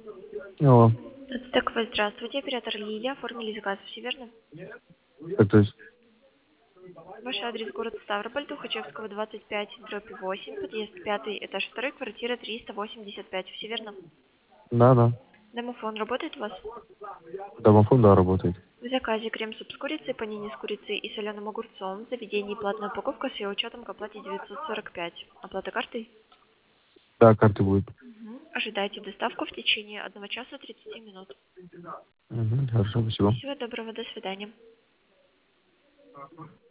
Алло. Так, вы здравствуйте, оператор Лилия, оформили заказ, все верно? Так, то есть, Ваш адрес город Ставрополь, Тухачевского, 25, дробь 8, подъезд 5, этаж 2, квартира 385, все верно? да. Домофон работает у вас? Домофон, да, работает. В заказе крем-суп с курицей, панини с курицей и соленым огурцом, в заведении платная упаковка с ее учетом к оплате 945. Оплата картой? Да, карты будет. Ожидайте доставку в течение 1 часа 30 минут. Хорошо, спасибо. Всего доброго, до свидания.